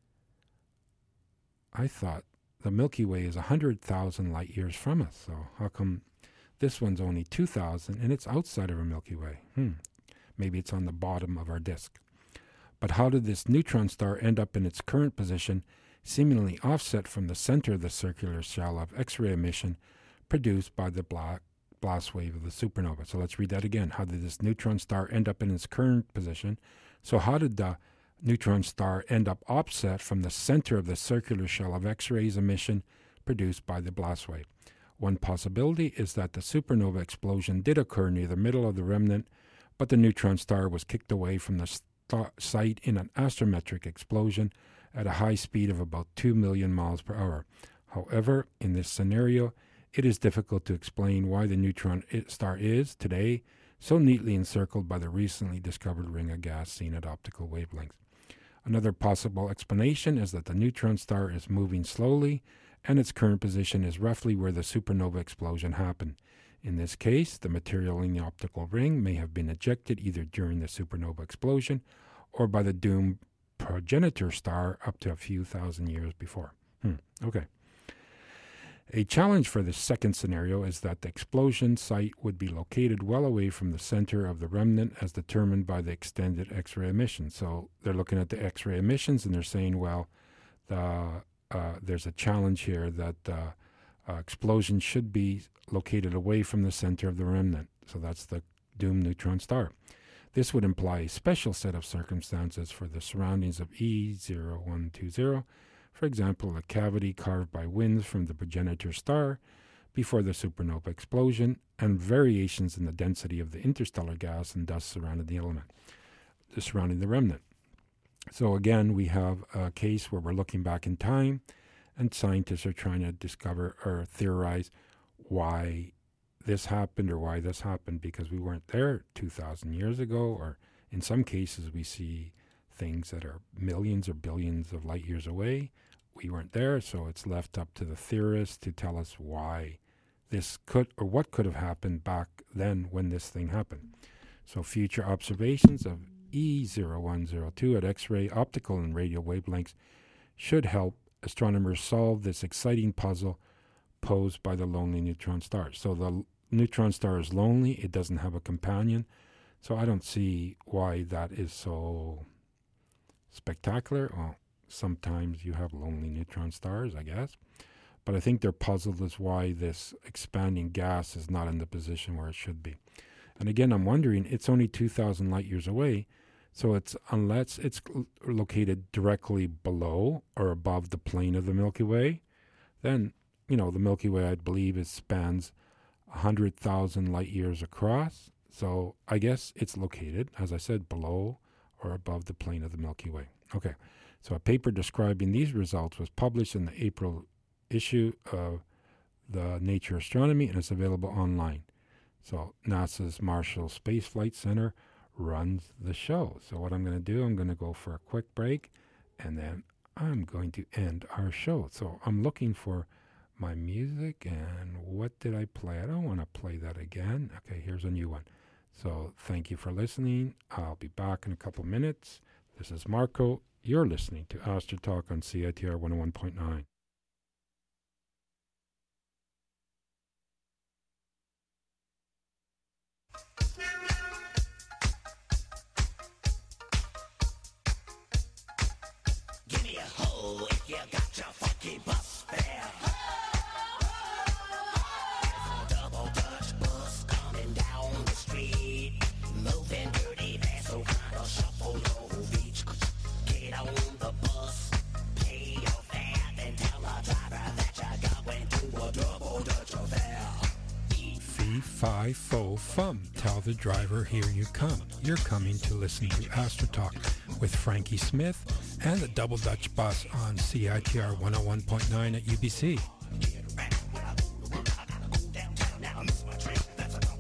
I thought the Milky Way is one hundred thousand light years from us, so how come this one's only two thousand and it's outside of our Milky Way? Hmm. Maybe it's on the bottom of our disk. But how did this neutron star end up in its current position, seemingly offset from the center of the circular shell of X-ray emission produced by the black blast wave of the supernova? So let's read that again. How did this neutron star end up in its current position? So how did the neutron star end up offset from the center of the circular shell of X-rays emission produced by the blast wave? One possibility is that the supernova explosion did occur near the middle of the remnant, but the neutron star was kicked away from the star site in an astrometric explosion at a high speed of about two million miles per hour. However, in this scenario, it is difficult to explain why the neutron star is, today, so neatly encircled by the recently discovered ring of gas seen at optical wavelengths. Another possible explanation is that the neutron star is moving slowly, and its current position is roughly where the supernova explosion happened. In this case, the material in the optical ring may have been ejected either during the supernova explosion or by the doomed progenitor star up to a few thousand years before. Hmm. Okay. A challenge for this second scenario is that the explosion site would be located well away from the center of the remnant as determined by the extended X-ray emission. So they're looking at the X-ray emissions and they're saying, well, the, uh, there's a challenge here that uh, uh, explosion should be located away from the center of the remnant. So that's the doomed neutron star. This would imply a special set of circumstances for the surroundings of E zero one two zero. For example, a cavity carved by winds from the progenitor star before the supernova explosion, and variations in the density of the interstellar gas and dust surrounding the element, surrounding the remnant. So again, we have a case where we're looking back in time, and scientists are trying to discover or theorize why this happened or why this happened, because we weren't there two thousand years ago, or in some cases we see things that are millions or billions of light years away. We weren't there, so it's left up to the theorists to tell us why this could or what could have happened back then when this thing happened. So future observations of E zero one zero two at X-ray, optical, and radio wavelengths should help astronomers solve this exciting puzzle posed by the lonely neutron star. So the neutron star is lonely, it doesn't have a companion, so I don't see why that is so spectacular. Well, sometimes you have lonely neutron stars, I guess, but I think they're puzzled as why this expanding gas is not in the position where it should be. And again, I'm wondering, it's only two thousand light years away, so it's unless it's located directly below or above the plane of the Milky Way, then, you know, the Milky Way, I believe, it spans one hundred thousand light years across, so I guess it's located, as I said, below or above the plane of the Milky Way. Okay, so a paper describing these results was published in the April issue of the Nature Astronomy, and it's available online. So NASA's Marshall Space Flight Center runs the show. So what I'm going to do, I'm going to go for a quick break, and then I'm going to end our show. So I'm looking for my music, and what did I play? I don't want to play that again. Okay, here's a new one. So thank you for listening. I'll be back in a couple minutes. This is Marco. You're listening to Astro Talk on C I T R one oh one point nine. Give me a hoe if you got your funky bus fare. There's a double Dutch bus coming down the street, moving dirty fast, so kind of shuffle your beach. Get on the bus, pay your fare, then tell the driver that you're going to a double Dutch affair. Fee, fi, fo, fum. Tell the driver, here you come. You're coming to listen to Astro Talk with Frankie Smith and the Double Dutch Bus on C I T R one oh one point nine at U B C. Now, this is my trick, that's a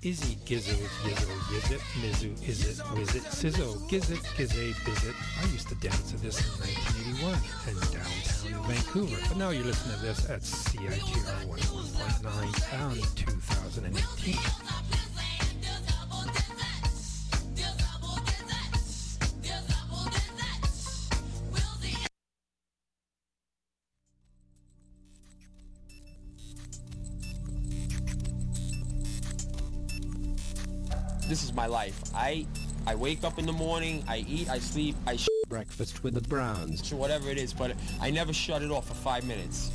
Izzy, Gizzo, Gizzo, Gizzit, Mizu, Izzit, Wizzit, Sizzo, Gizzit, Gizzy, Bizzit. I used to dance to this in nineteen eighty-one in downtown Vancouver, but now you're listening to this at C I T R one oh one point nine on two thousand eighteen. This is my life. I I wake up in the morning, I eat, I sleep, I sh- Breakfast with the Browns. whatever it is, but I never shut it off for five minutes.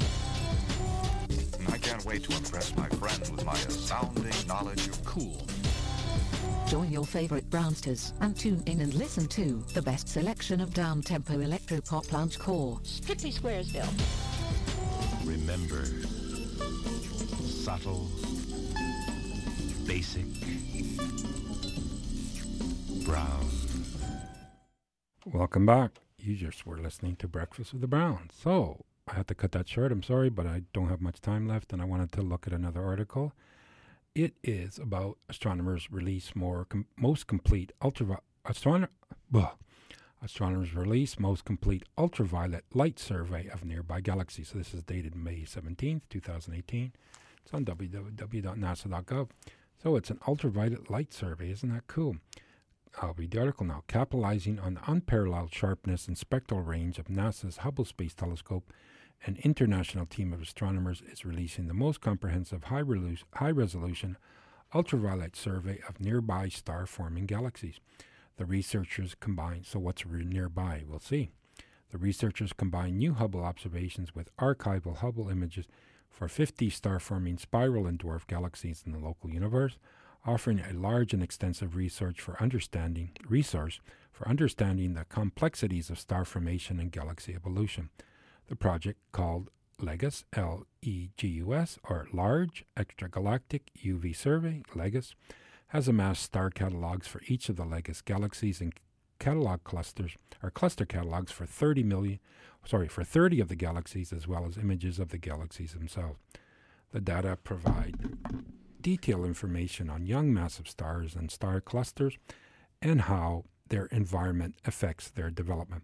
I can't wait to impress my friends with my astounding knowledge of Cool. Join your favorite Brownsters and tune in and listen to the best selection of down-tempo electro-pop lounge core. Strictly Squaresville. Remember, subtle, basic, brown. Welcome back. You just were listening to Breakfast with the Browns. So, I had to cut that short. I'm sorry, but I don't have much time left, and I wanted to look at another article. It is about astronomers release more com- most complete ultra astronomer astronomers release most complete ultraviolet light survey of nearby galaxies. So this is dated May seventeenth, twenty eighteen. It's on w w w dot nasa dot gov. So it's an ultraviolet light survey. Isn't that cool? I'll read the article now. Capitalizing on the unparalleled sharpness and spectral range of NASA's Hubble Space Telescope, an international team of astronomers is releasing the most comprehensive high-resolution, high-resolution ultraviolet survey of nearby star-forming galaxies. The researchers combine, so what's re- nearby? We'll see. The researchers combine new Hubble observations with archival Hubble images for fifty star-forming spiral and dwarf galaxies in the local universe, offering a large and extensive research for understanding resource for understanding the complexities of star formation and galaxy evolution. The project, called LEGUS, L E G U S, or Large Extragalactic U V Survey, LEGUS, has amassed star catalogs for each of the LEGUS galaxies and catalog clusters, or cluster catalogs for thirty million, sorry, for thirty of the galaxies, as well as images of the galaxies themselves. The data provide detailed information on young massive stars and star clusters and how their environment affects their development.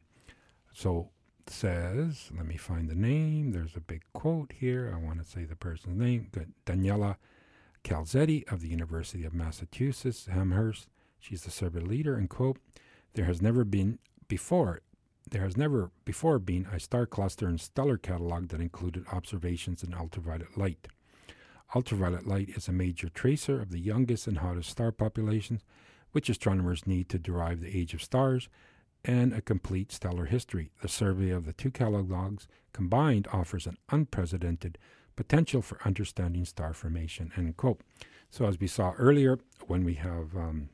So it says, let me find the name. There's a big quote here. I want to say the person's name. Good. Daniela Calzetti of the University of Massachusetts, Amherst. She's the survey leader, and quote, there has never been before There has never before been a star cluster and stellar catalog that included observations in ultraviolet light. Ultraviolet light is a major tracer of the youngest and hottest star populations, which astronomers need to derive the age of stars and a complete stellar history. The survey of the two catalogs combined offers an unprecedented potential for understanding star formation, end quote. So as we saw earlier, when we have, um,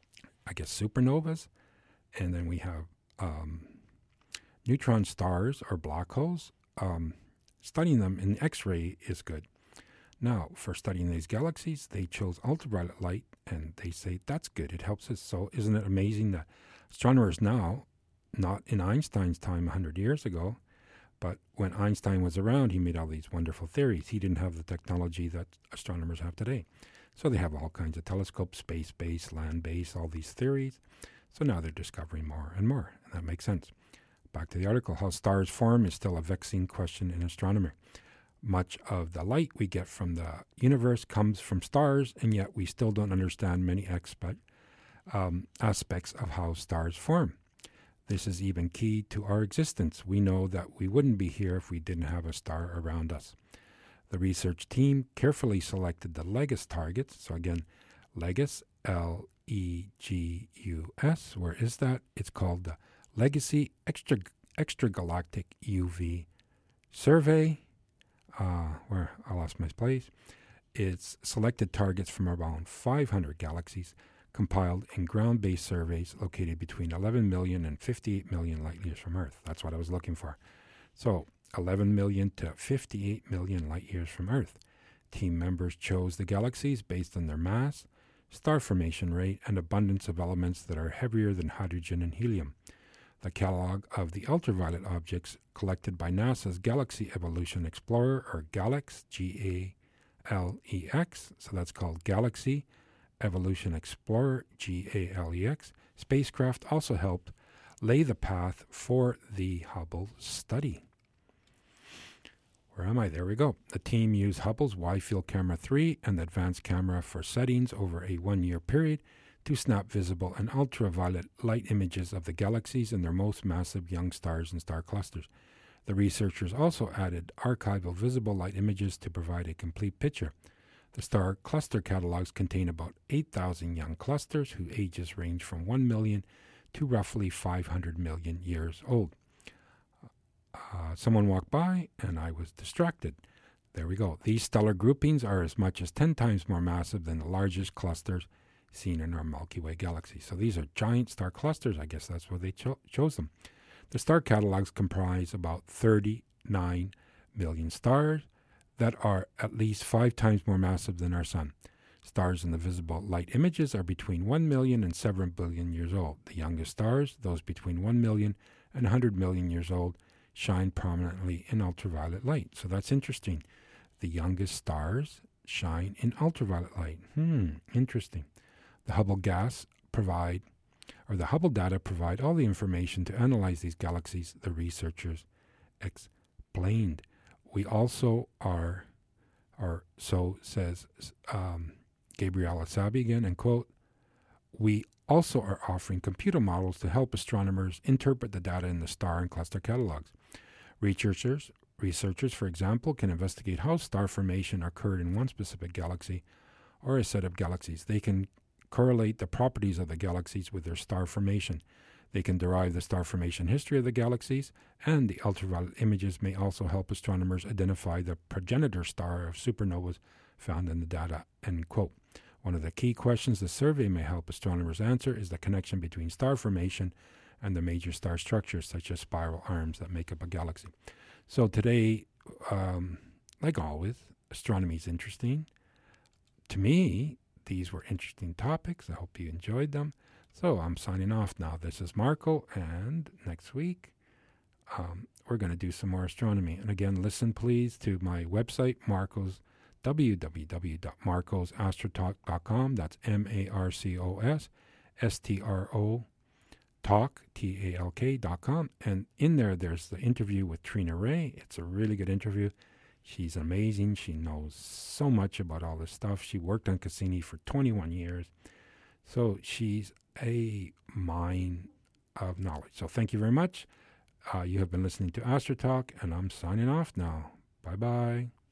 I guess, supernovas, and then we have um, neutron stars or black holes, um, studying them in X-ray is good. Now, for studying these galaxies, they chose ultraviolet light, and they say that's good. It helps us. So isn't it amazing that astronomers now, not in Einstein's time one hundred years ago, but when Einstein was around, he made all these wonderful theories. He didn't have the technology that astronomers have today. So they have all kinds of telescopes, space-based, land-based, all these theories. So now they're discovering more and more, and that makes sense. Back to the article. How stars form is still a vexing question in astronomy. Much of the light we get from the universe comes from stars, and yet we still don't understand many aspect, um, aspects of how stars form. This is even key to our existence. We know that we wouldn't be here if we didn't have a star around us. The research team carefully selected the LEGUS targets. So again, LEGUS, L E G U S. Where is that? It's called the Legacy Extra Extragalactic U V Survey. Uh, where I lost my place. It's selected targets from around five hundred galaxies, compiled in ground-based surveys located between eleven million and fifty-eight million light-years from Earth. That's what I was looking for. So, eleven million to fifty-eight million light-years from Earth. Team members chose the galaxies based on their mass, star formation rate, and abundance of elements that are heavier than hydrogen and helium. The catalog of the ultraviolet objects collected by NASA's Galaxy Evolution Explorer, or GALEX, G A L E X, so that's called Galaxy, Evolution Explorer, G A L E X, spacecraft also helped lay the path for the Hubble study. Where am I? There we go. The team used Hubble's Wide-Field Camera three and the Advanced Camera for settings over a one-year period to snap visible and ultraviolet light images of the galaxies and their most massive young stars and star clusters. The researchers also added archival visible light images to provide a complete picture. The star cluster catalogs contain about eight thousand young clusters whose ages range from one million to roughly five hundred million years old. Uh, someone walked by and I was distracted. There we go. These stellar groupings are as much as ten times more massive than the largest clusters seen in our Milky Way galaxy. So these are giant star clusters. I guess that's why they cho- chose them. The star catalogs comprise about thirty-nine million stars that are at least five times more massive than our sun. Stars in the visible light images are between one million and seven billion years old. The youngest stars, those between one million and one hundred million years old, shine prominently in ultraviolet light. So that's interesting. The youngest stars shine in ultraviolet light. Hmm, interesting. The Hubble gas provide, or the Hubble data provide all the information to analyze these galaxies, the researchers explained. We also are, or so says um, Gabriela Sabi again, and quote, we also are offering computer models to help astronomers interpret the data in the star and cluster catalogs. Researchers, researchers, for example, can investigate how star formation occurred in one specific galaxy or a set of galaxies. They can correlate the properties of the galaxies with their star formation. They can derive the star formation history of the galaxies, and the ultraviolet images may also help astronomers identify the progenitor star of supernovas found in the data, end quote. One of the key questions the survey may help astronomers answer is the connection between star formation and the major star structures, such as spiral arms that make up a galaxy. So today, um, like always, astronomy is interesting. To me, these were interesting topics. I hope you enjoyed them. So I'm signing off now. This is Marco, and next week um, we're going to do some more astronomy. And again, listen please to my website, Marco's, w w w dot marcos astrotalk dot com. That's M A R C O S S T R O talk, T A L K dot com. And in there, there's the interview with Trina Ray. It's a really good interview. She's amazing. She knows so much about all this stuff. She worked on Cassini for twenty-one years. So she's a mine of knowledge. So thank you very much. Uh, you have been listening to Astro Talk, and I'm signing off now. Bye-bye.